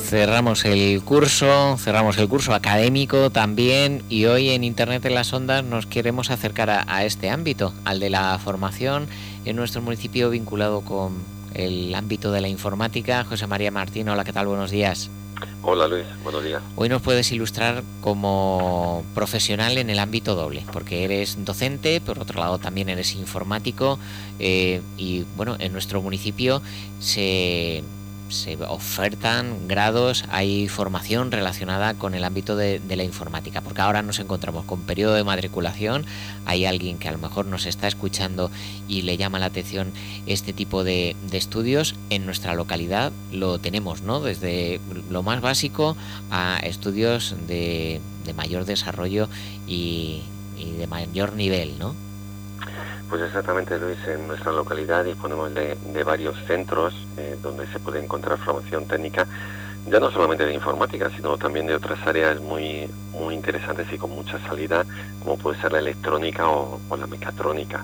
Cerramos el curso académico también, y hoy en Internet en las Ondas nos queremos acercar a este ámbito, al de la formación en nuestro municipio vinculado con el ámbito de la informática. José María Martín, hola, ¿qué tal? Buenos días. Hola Luis, buenos días. Hoy nos puedes ilustrar como profesional en el ámbito doble, porque eres docente, por otro lado también eres informático, y bueno, en nuestro municipio se ofertan grados, hay formación relacionada con el ámbito de la informática, porque ahora nos encontramos con periodo de matriculación. Hay alguien que a lo mejor nos está escuchando y le llama la atención este tipo de estudios. En nuestra localidad lo tenemos, ¿no? Desde lo más básico a estudios de mayor desarrollo y de mayor nivel, ¿no? Pues exactamente, Luis, en nuestra localidad disponemos de varios centros donde se puede encontrar formación técnica, ya no solamente de informática, sino también de otras áreas muy interesantes y con mucha salida, como puede ser la electrónica o la mecatrónica.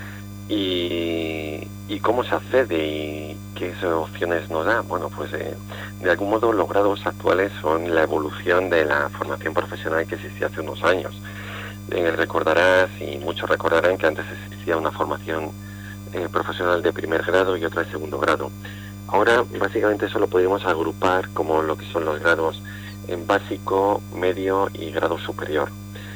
¿Y cómo se accede y qué opciones nos da? Bueno, pues de algún modo los grados actuales son la evolución de la formación profesional que existía hace unos años. Recordarás, y muchos recordarán, que antes existía una formación profesional de primer grado y otra de segundo grado. Ahora básicamente eso lo podemos agrupar como lo que son los grados en básico, medio y grado superior.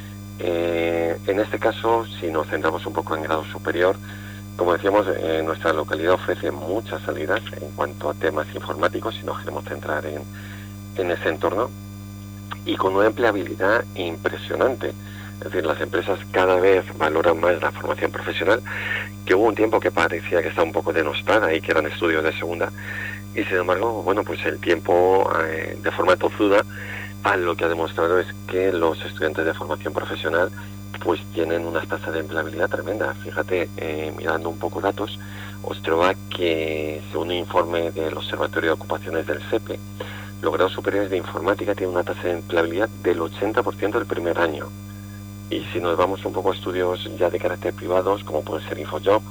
En este caso, si nos centramos un poco en grado superior, como decíamos, nuestra localidad ofrece muchas salidas en cuanto a temas informáticos, si nos queremos centrar en ese entorno, y con una empleabilidad impresionante. Es decir, las empresas cada vez valoran más la formación profesional, que hubo un tiempo que parecía que estaba un poco denostada y que eran estudios de segunda, y sin embargo, bueno, pues el tiempo de forma tozuda lo que ha demostrado es que los estudiantes de formación profesional pues tienen unas tasas de empleabilidad tremenda. Fíjate, mirando un poco datos, observa que según un informe del Observatorio de Ocupaciones del SEPE, los grados superiores de informática tienen una tasa de empleabilidad del 80% del primer año. Y si nos vamos un poco a estudios ya de carácter privados, como puede ser InfoJob,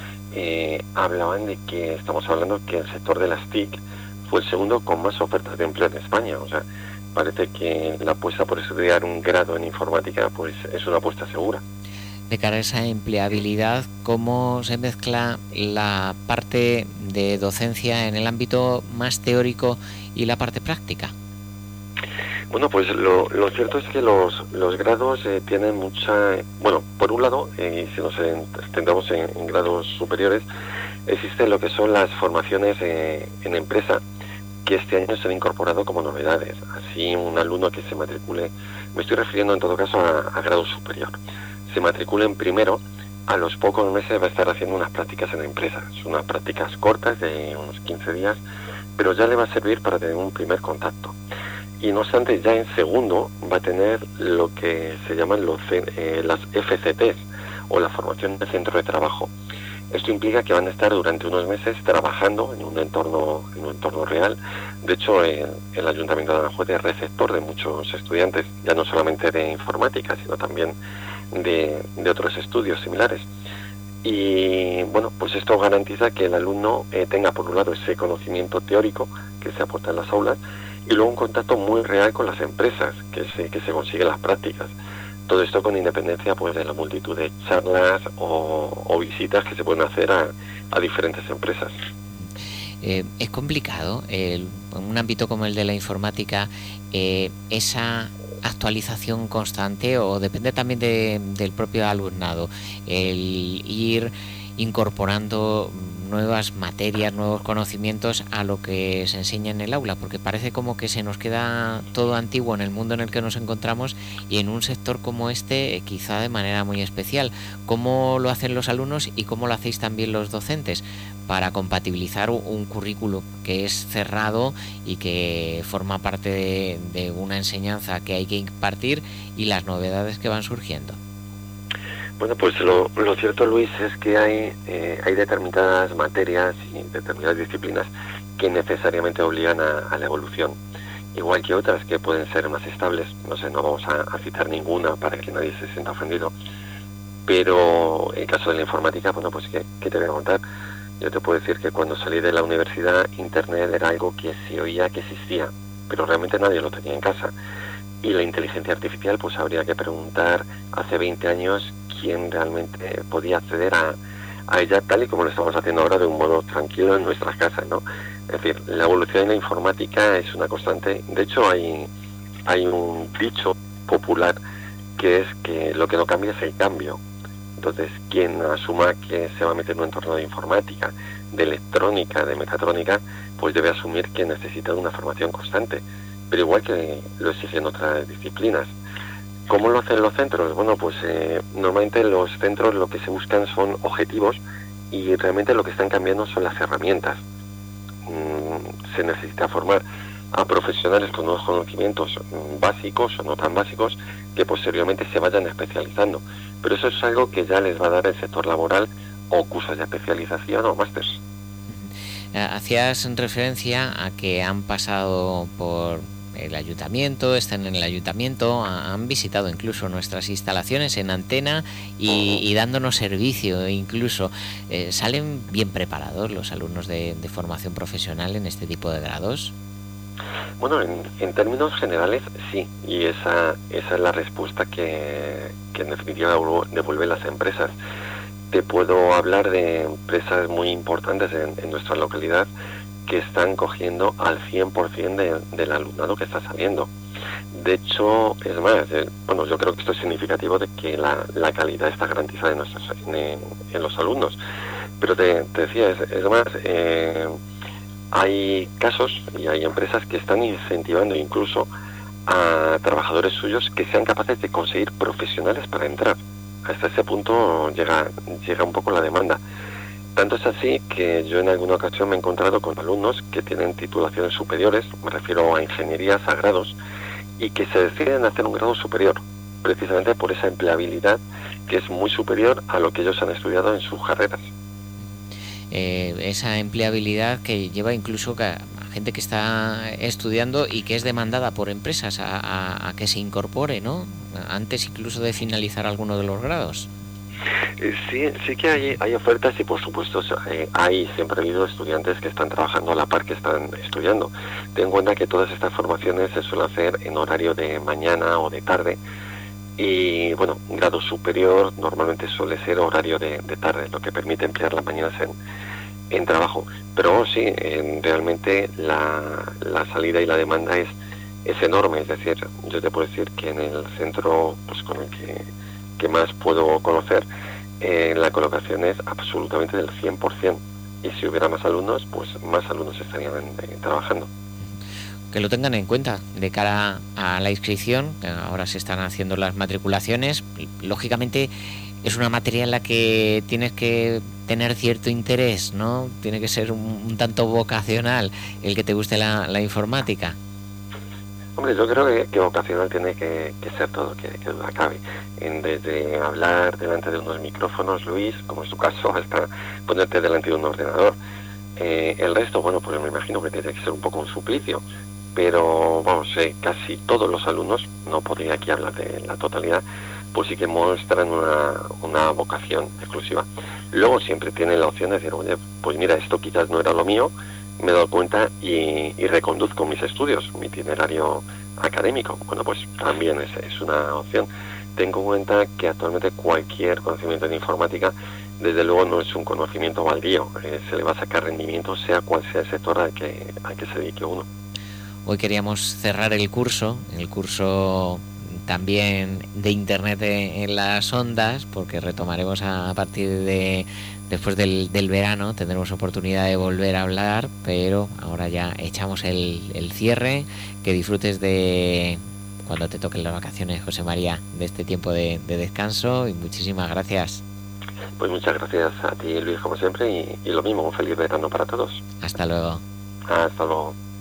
hablaban de que estamos hablando que el sector de las TIC fue el segundo con más ofertas de empleo en España. O sea, parece que la apuesta por estudiar un grado en informática pues es una apuesta segura. De cara a esa empleabilidad, ¿cómo se mezcla la parte de docencia en el ámbito más teórico y la parte práctica? Bueno, pues lo cierto es que los grados tienen mucha... Bueno, por un lado, si nos centramos en grados superiores, existen lo que son las formaciones en empresa, que este año se han incorporado como novedades. Así, un alumno que se matricule, me estoy refiriendo en todo caso a grado superior, se matricule en primero, a los pocos meses va a estar haciendo unas prácticas en empresas. Son unas prácticas cortas de unos 15 días, pero ya le va a servir para tener un primer contacto. Y no obstante, ya en segundo va a tener lo que se llaman las FCTs, o la formación de centro de trabajo. Esto implica que van a estar durante unos meses trabajando en un entorno real. De hecho, el Ayuntamiento de Aranjuez es receptor de muchos estudiantes, ya no solamente de informática, sino también de otros estudios similares. Y bueno, pues esto garantiza que el alumno tenga por un lado ese conocimiento teórico que se aporta en las aulas, y luego un contacto muy real con las empresas que se consigue en las prácticas. Todo esto con independencia pues de la multitud de charlas o visitas que se pueden hacer a diferentes empresas. Es complicado, en un ámbito como el de la informática, esa actualización constante, o depende también del propio alumnado, el ir incorporando nuevas materias, nuevos conocimientos a lo que se enseña en el aula, porque parece como que se nos queda todo antiguo en el mundo en el que nos encontramos, y en un sector como este quizá de manera muy especial. ¿Cómo lo hacen los alumnos y cómo lo hacéis también los docentes para compatibilizar un currículo que es cerrado y que forma parte de una enseñanza que hay que impartir y las novedades que van surgiendo? Bueno, pues lo cierto, Luis, es que hay determinadas materias y determinadas disciplinas que necesariamente obligan a la evolución, igual que otras que pueden ser más estables. No sé, no vamos a citar ninguna para que nadie se sienta ofendido, pero en el caso de la informática, bueno, pues ¿qué te voy a contar? Yo te puedo decir que cuando salí de la universidad, Internet era algo que se oía que existía, pero realmente nadie lo tenía en casa. Y la inteligencia artificial, pues habría que preguntar hace 20 años quién realmente podía acceder a ella tal y como lo estamos haciendo ahora de un modo tranquilo en nuestras casas, ¿no? Es decir, la evolución en la informática es una constante. De hecho, hay un dicho popular que es que lo que no cambia es el cambio. Entonces, quien asuma que se va a meter en un entorno de informática, de electrónica, de mecatrónica, pues debe asumir que necesita una formación constante, pero igual que lo exigen otras disciplinas. ¿Cómo lo hacen los centros? Bueno, pues normalmente los centros lo que se buscan son objetivos y realmente lo que están cambiando son las herramientas. Se necesita formar a profesionales con unos conocimientos básicos o no tan básicos que posteriormente se vayan especializando. Pero eso es algo que ya les va a dar el sector laboral o cursos de especialización o másters. Hacías referencia a que han pasado por el ayuntamiento, están en el ayuntamiento, han visitado incluso nuestras instalaciones en antena y dándonos servicio incluso. ¿Salen bien preparados los alumnos de formación profesional en este tipo de grados? Bueno, en términos generales sí, y esa es la respuesta que en definitiva devuelven las empresas. Te puedo hablar de empresas muy importantes en nuestra localidad que están cogiendo al 100% del alumnado que está saliendo. De hecho, es más, bueno, yo creo que esto es significativo de que la calidad está garantizada en los alumnos. Pero te decía, es más, hay casos y hay empresas que están incentivando incluso a trabajadores suyos que sean capaces de conseguir profesionales para entrar. Hasta ese punto llega un poco la demanda. Tanto es así que yo en alguna ocasión me he encontrado con alumnos que tienen titulaciones superiores, me refiero a ingenierías, a grados, y que se deciden hacer un grado superior, precisamente por esa empleabilidad que es muy superior a lo que ellos han estudiado en sus carreras. Esa empleabilidad que lleva incluso a gente que está estudiando y que es demandada por empresas a que se incorpore, ¿no? Antes incluso de finalizar alguno de los grados. Sí que hay ofertas y por supuesto siempre ha habido estudiantes que están trabajando a la par que están estudiando. Ten en cuenta que todas estas formaciones se suelen hacer en horario de mañana o de tarde y bueno, un grado superior normalmente suele ser horario de tarde, lo que permite emplear las mañanas en trabajo. Pero sí, realmente la salida y la demanda es enorme, es decir, yo te puedo decir que en el centro pues con el que más puedo conocer, la colocación es absolutamente del 100%. Y si hubiera más alumnos, pues más alumnos estarían trabajando. Que lo tengan en cuenta de cara a la inscripción. Ahora se están haciendo las matriculaciones. Lógicamente es una materia en la que tienes que tener cierto interés, ¿no? Tiene que ser un tanto vocacional el que te guste la informática. Hombre, yo creo que vocacional tiene que ser todo, que duda cabe. Desde hablar delante de unos micrófonos, Luis, como es tu caso, hasta ponerte delante de un ordenador. El resto, bueno, pues me imagino que tiene que ser un poco un suplicio. Pero, vamos, casi todos los alumnos, no podría aquí hablar de la totalidad, pues sí que muestran una vocación exclusiva. Luego siempre tienen la opción de decir, oye, pues mira, esto quizás no era lo mío, me he dado cuenta y reconduzco mis estudios, mi itinerario académico. Bueno, pues también es una opción. Tengo en cuenta que actualmente cualquier conocimiento en informática, desde luego no es un conocimiento baldío, se le va a sacar rendimiento, sea cual sea el sector al que se dedique uno. Hoy queríamos cerrar el curso también de Internet en las ondas, porque retomaremos a partir de después del verano, tendremos oportunidad de volver a hablar, pero ahora ya echamos el cierre. Que disfrutes de cuando te toquen las vacaciones, José María, de este tiempo de descanso, y muchísimas gracias. Pues muchas gracias a ti, Luis, como siempre, y lo mismo, un feliz verano para todos. Hasta luego. Hasta luego.